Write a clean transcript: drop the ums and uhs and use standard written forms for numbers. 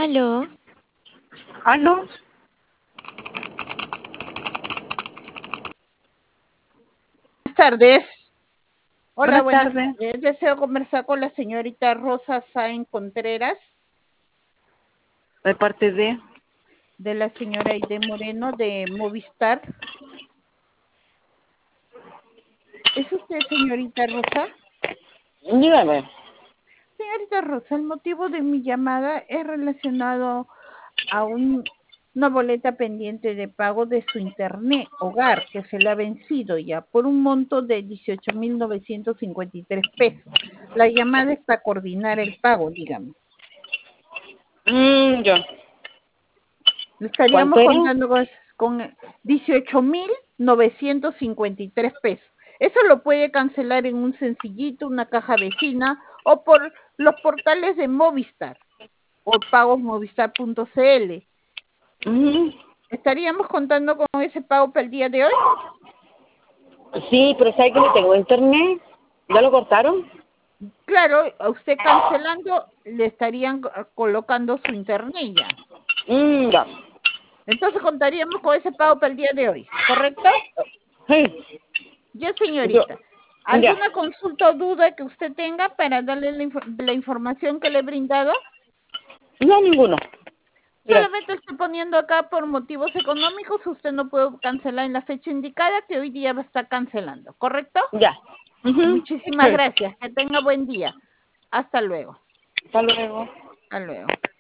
Aló, ¿Aló? Buenas tardes. Hola, Buenas buenas tardes. tardes. Deseo conversar con la señorita Rosa Sáenz Contreras, ¿De parte de? de la señora Aide Moreno de Movistar. ¿Es usted, señorita Rosa? Dígame. Señorita Rosa, el motivo de mi llamada es relacionado a una boleta pendiente de pago de su internet hogar que se le ha vencido ya por un monto de 18.953 pesos. La llamada es para coordinar el pago, dígame. Yo. Le estaríamos ¿Cuánto era? contando con 18.953 pesos. Eso lo puede cancelar en un sencillito, una caja vecina o por los portales de Movistar o pagosmovistar.cl. ¿Estaríamos contando con ese pago para el día de hoy? Sí, pero ¿sabe que no tengo internet? ¿Ya lo cortaron? Claro, a usted cancelando le estarían colocando su internet ya. Ya. Entonces contaríamos con ese pago para el día de hoy, ¿correcto? Sí. Ya, Yo. señorita. Ya. ¿Alguna consulta o duda que usted tenga para darle la información que le he brindado? No, ninguno. Gracias. Solamente estoy poniendo acá por motivos económicos, usted no puede cancelar en la fecha indicada que hoy día va a estar cancelando, ¿correcto? Ya. Muchísimas Sí. gracias. Que tenga buen día. Hasta luego. Hasta luego. Hasta luego.